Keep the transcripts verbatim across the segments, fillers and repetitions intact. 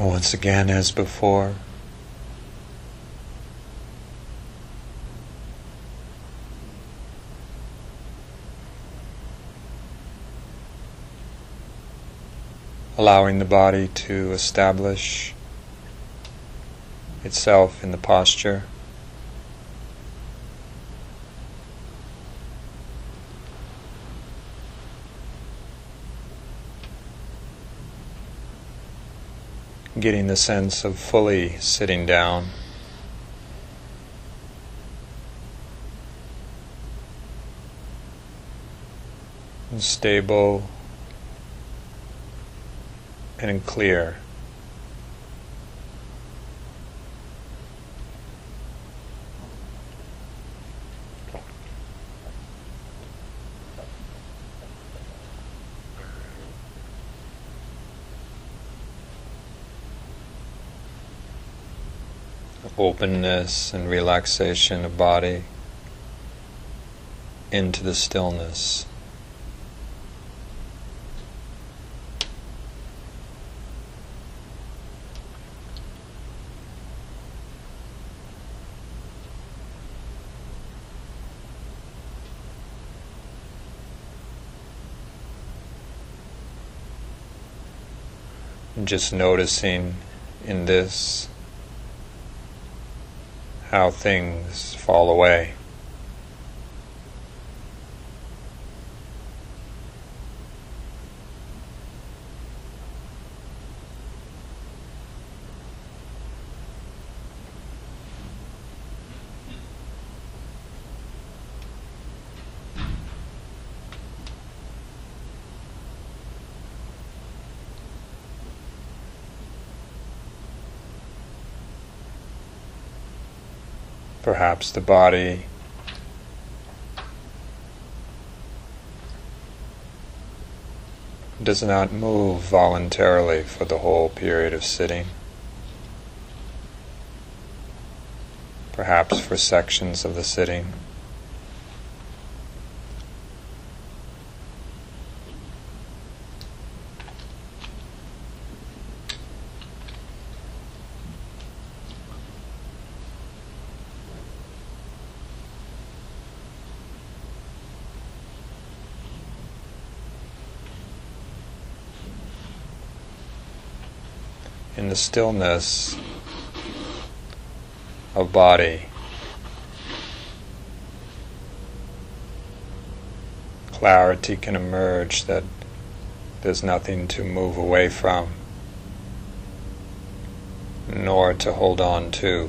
Once again, as before, allowing the body to establish itself in the posture. Getting the sense of fully sitting down. And stable and clear. Openness and relaxation of body into the stillness. And just noticing in this how things fall away. Perhaps the body does not move voluntarily for the whole period of sitting. Perhaps for sections of the sitting. In the stillness of body, clarity can emerge that there's nothing to move away from, nor to hold on to.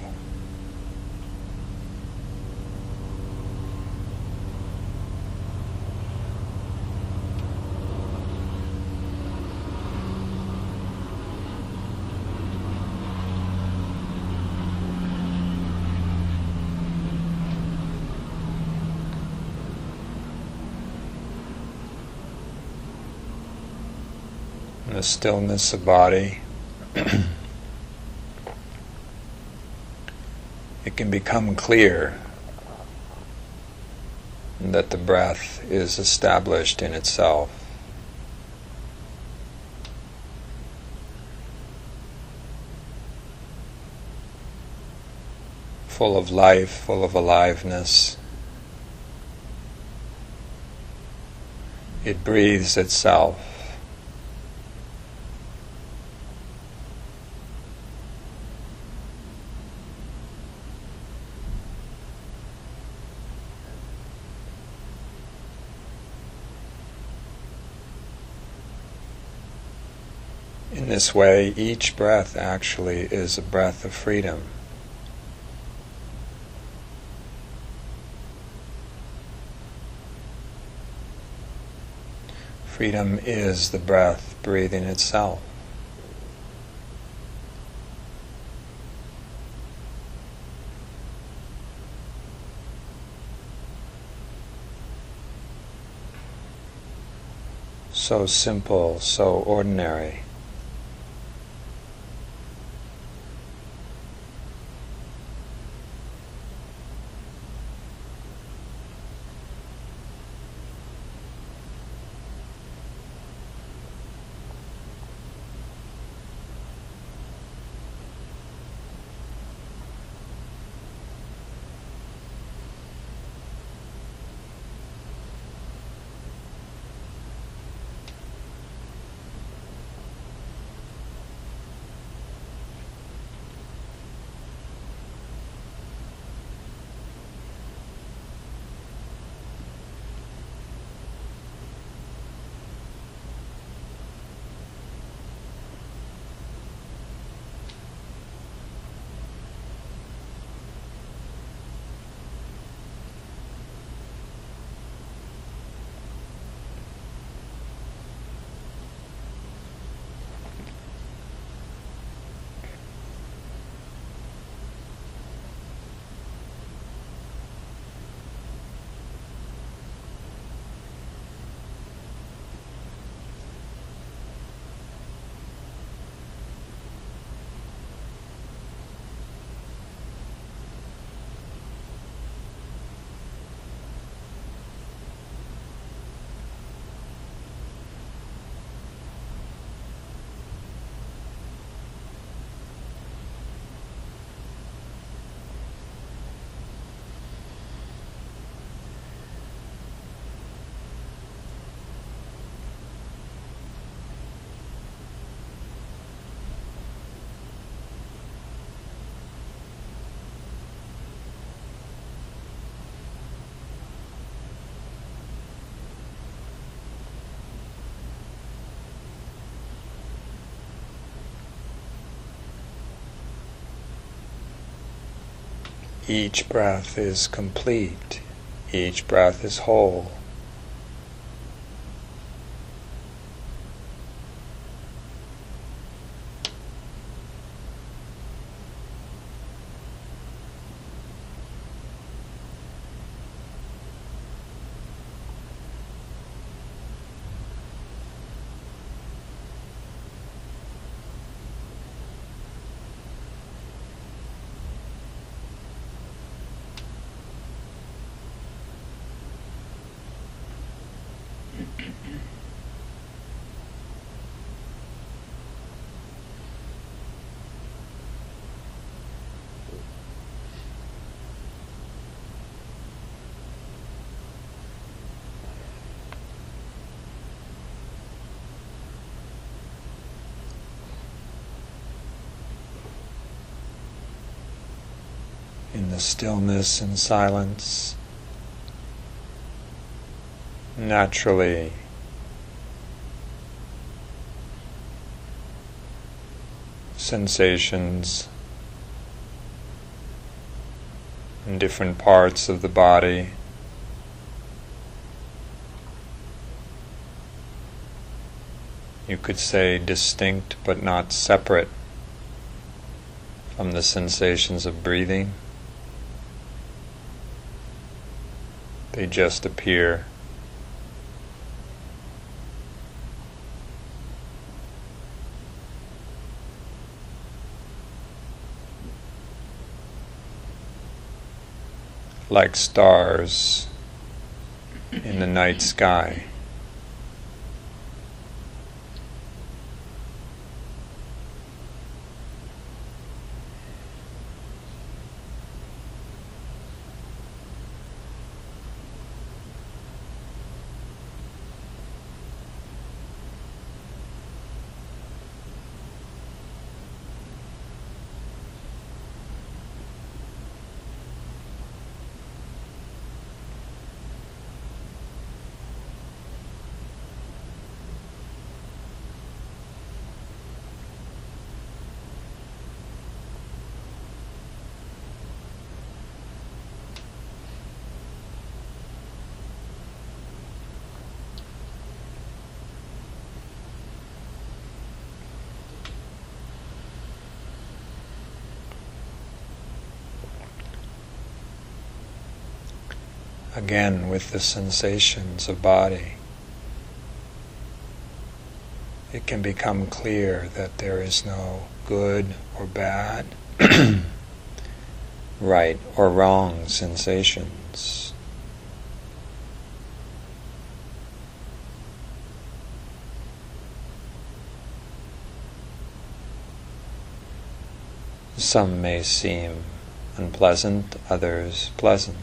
The stillness of body, it can become clear that the breath is established in itself. Full of life, full of aliveness. It breathes itself. In this way, each breath actually is a breath of freedom. Freedom is the breath breathing itself. So simple, so ordinary. each breath is complete, each breath is whole. In the stillness and silence, naturally sensations in different parts of the body you could say distinct but not separate from the sensations of breathing. They just appear. Like stars in the night sky. Again, with the sensations of body, it can become clear that there is no good or bad, right or wrong sensations. Some may seem unpleasant, others pleasant.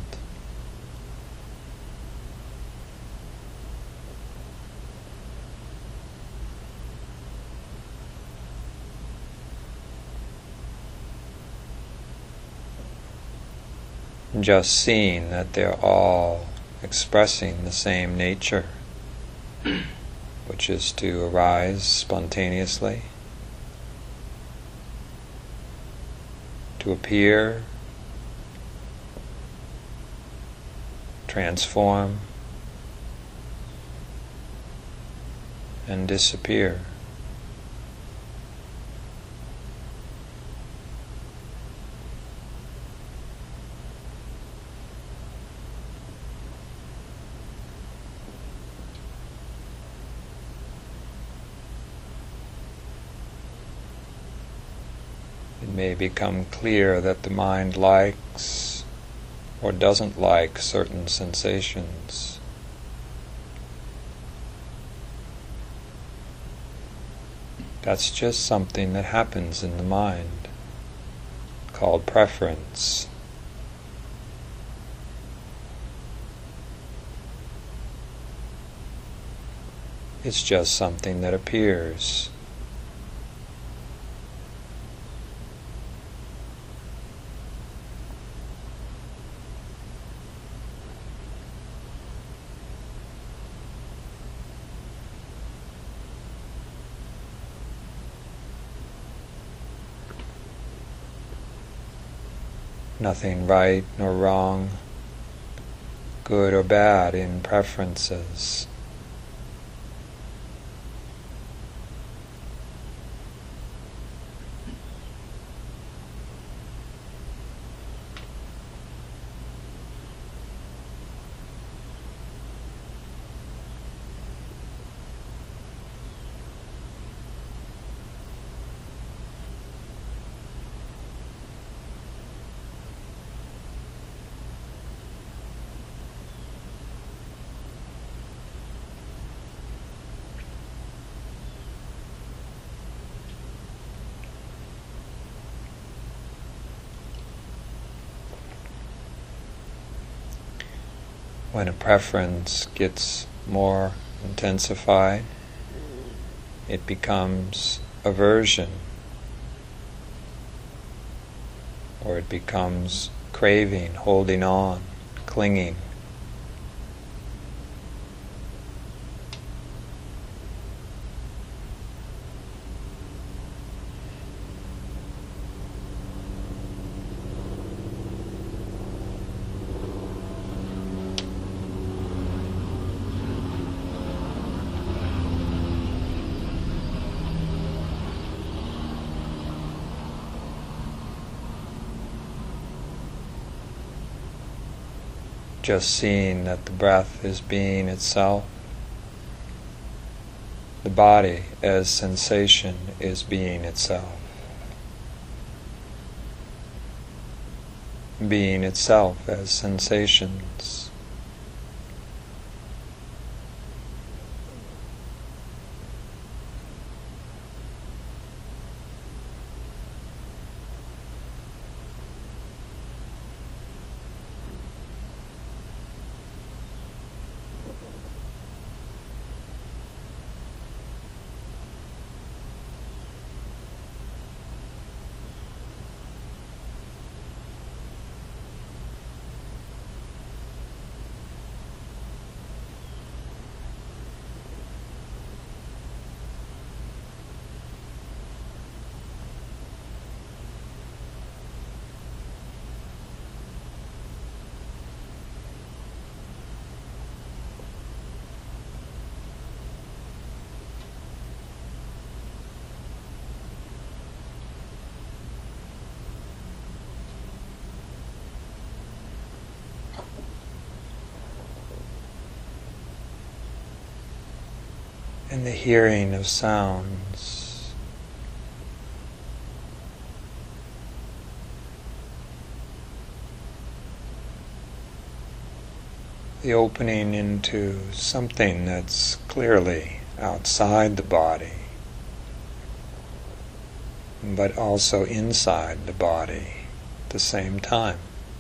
Just seeing that they're all expressing the same nature, which is to arise spontaneously, to appear, transform, and disappear. It may become clear that the mind likes or doesn't like certain sensations. That's just something that happens in the mind, called preference. It's just something that appears. nothing right nor wrong, good or bad in preferences. When a preference gets more intensified, it becomes aversion, or it becomes craving, holding on, clinging. Just seeing that the breath is being itself, the body as sensation is being itself, being itself as sensations. And the hearing of sounds. The opening into something that's clearly outside the body, but also inside the body at the same time.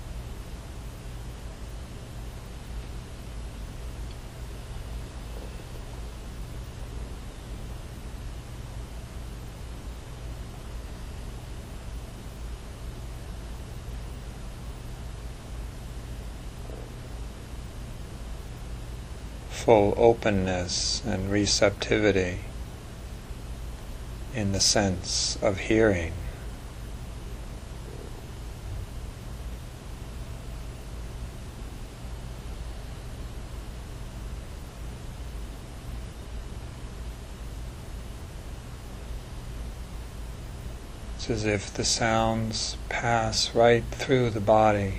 Full openness and receptivity in the sense of hearing. It's as if the sounds pass right through the body.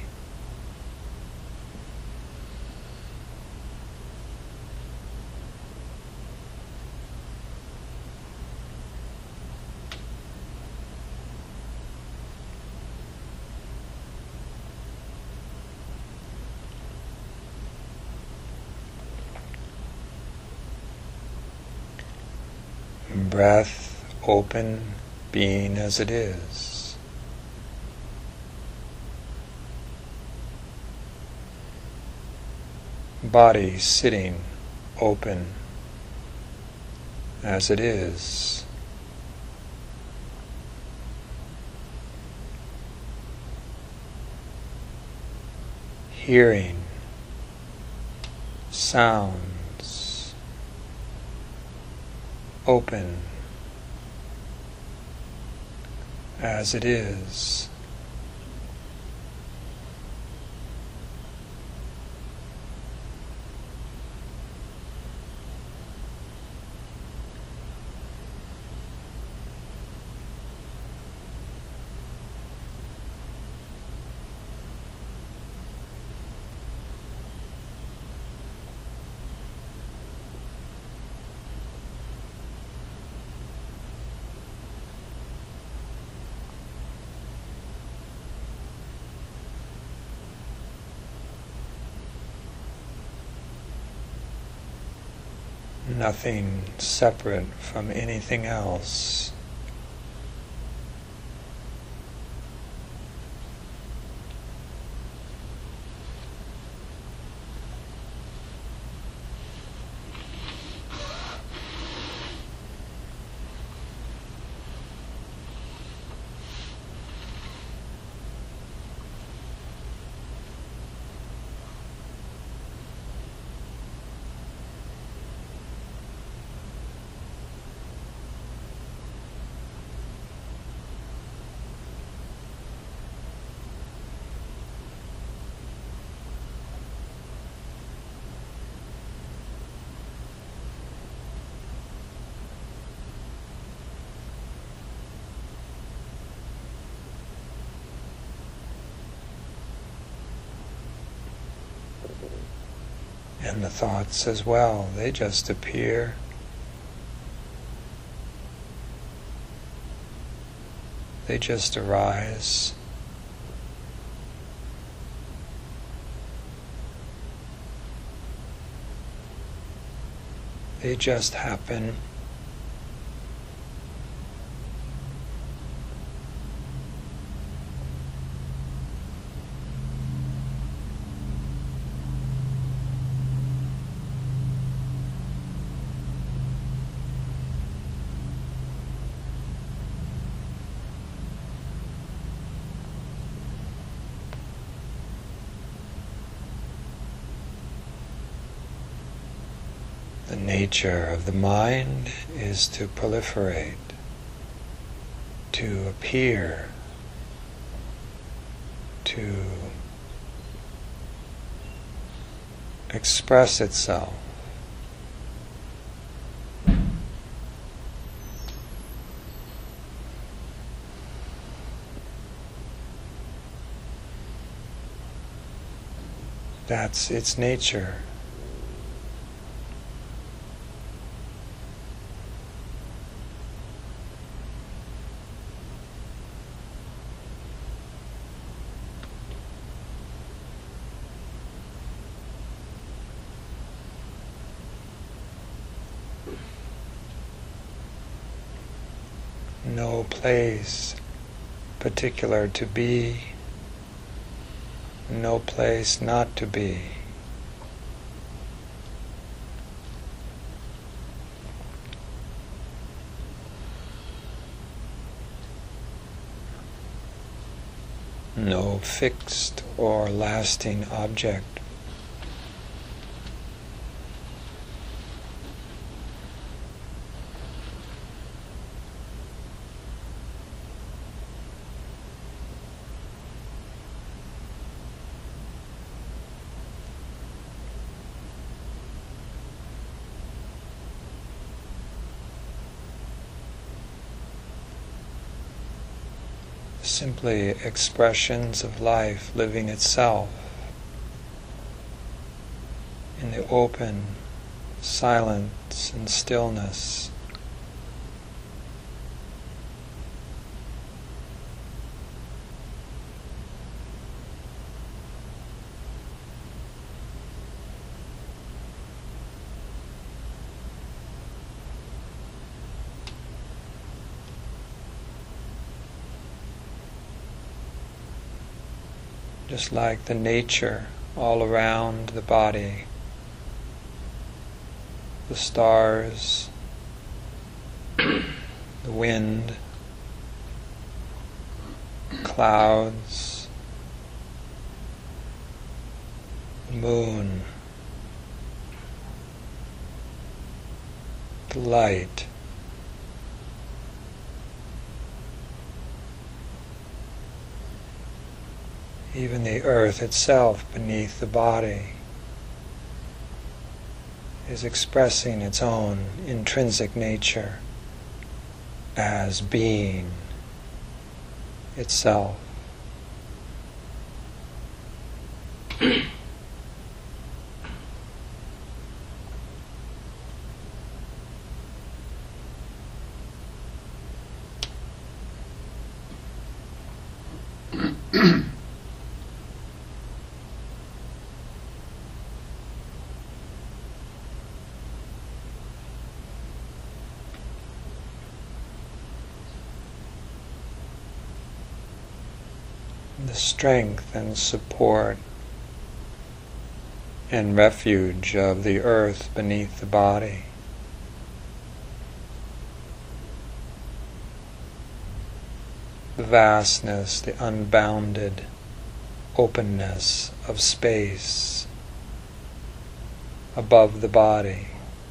Breath open, being as it is. Body sitting open as it is. Hearing sounds open as it is. nothing separate from anything else. And the thoughts as well, they just appear. They just arise. They just happen. The nature of the mind is to proliferate, to appear, to express itself. That's its nature. No place particular to be, no place not to be. No fixed or lasting object. Simply expressions of life living itself in the open silence and stillness. Just like the nature all around the body, the stars, the wind, clouds, the moon, the light. Even the earth itself beneath the body is expressing its own intrinsic nature as being itself. the strength and support and refuge of the earth beneath the body. The vastness, the unbounded openness of space above the body.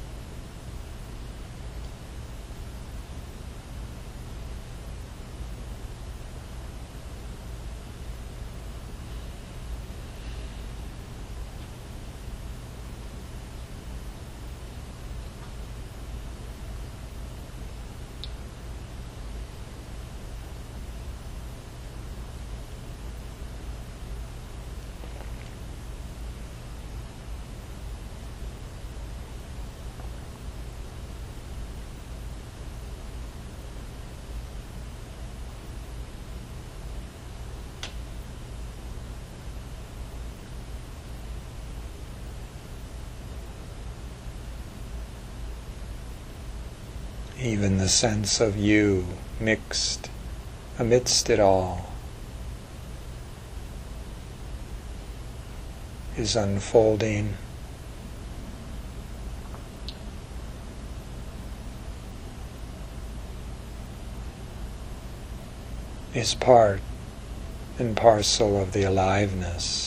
Even the sense of you mixed amidst it all is unfolding. Is part and parcel of the aliveness.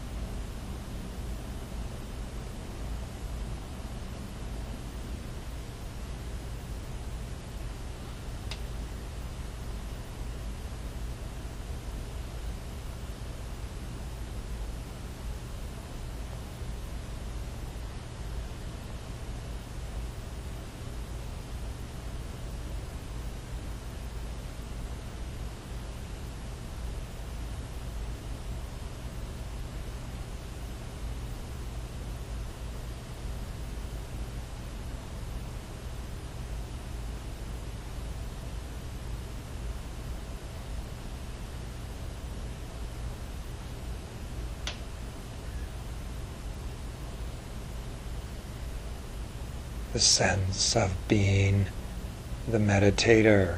The sense of being the meditator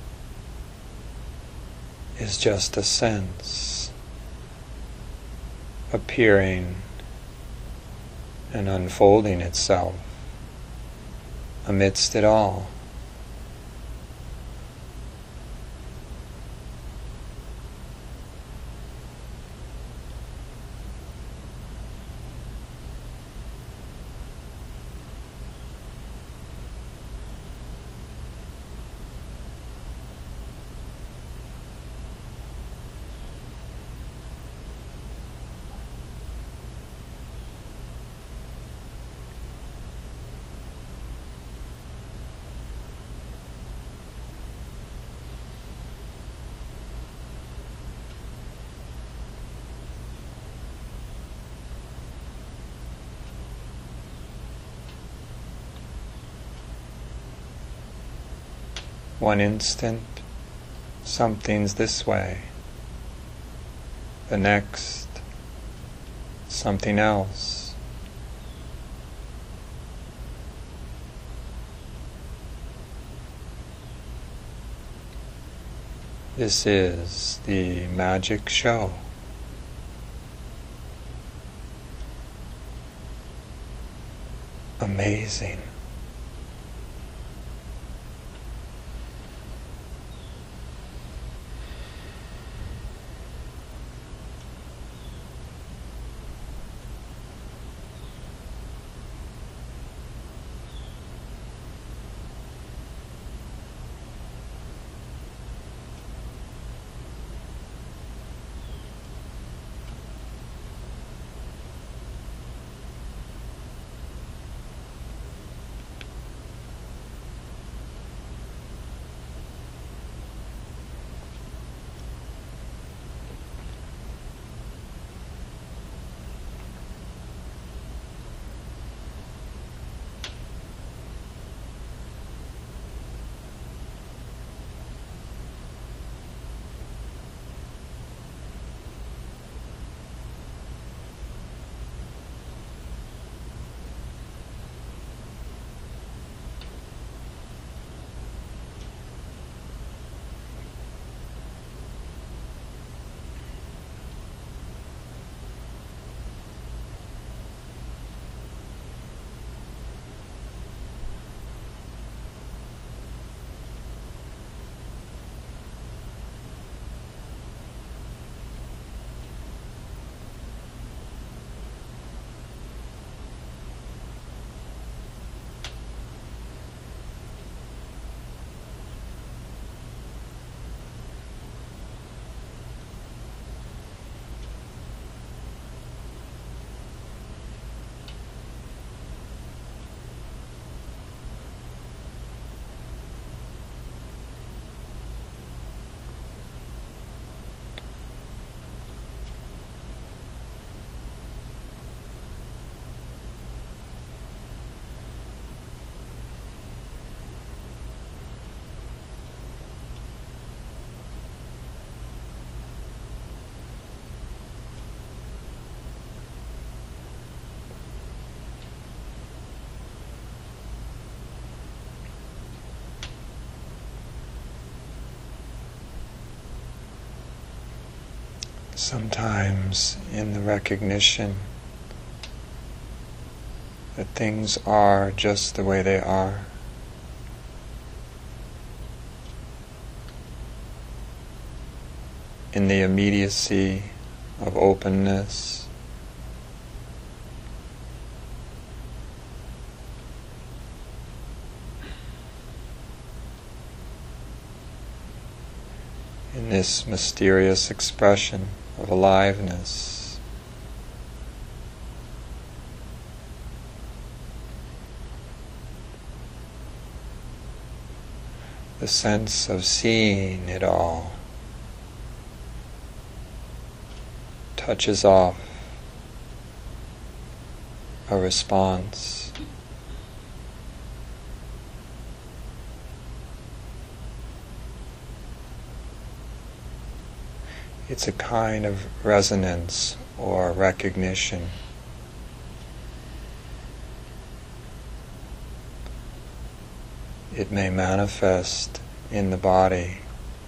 is just a sense appearing and unfolding itself amidst it all. One instant, something's this way. The next, something else. This is the magic show. Amazing. Sometimes in the recognition that things are just the way they are, in the immediacy of openness, in this mysterious expression of aliveness, the sense of seeing it all touches off a response. It's a kind of resonance or recognition. It may manifest in the body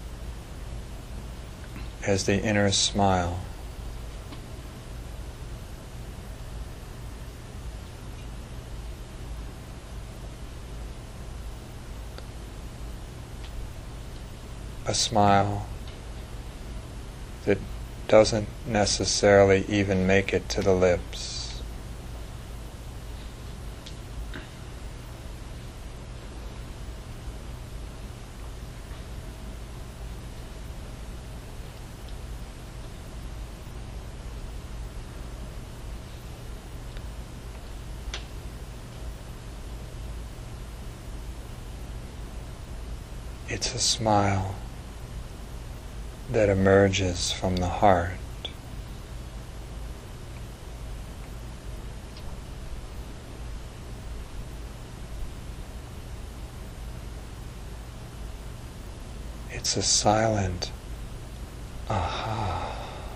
as the inner smile. A smile that doesn't necessarily even make it to the lips. It's a smile that emerges from the heart. It's a silent aha.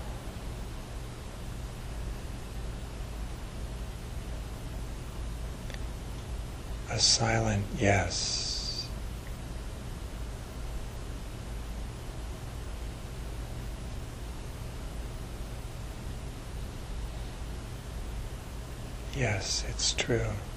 A silent yes. Yes, it's true.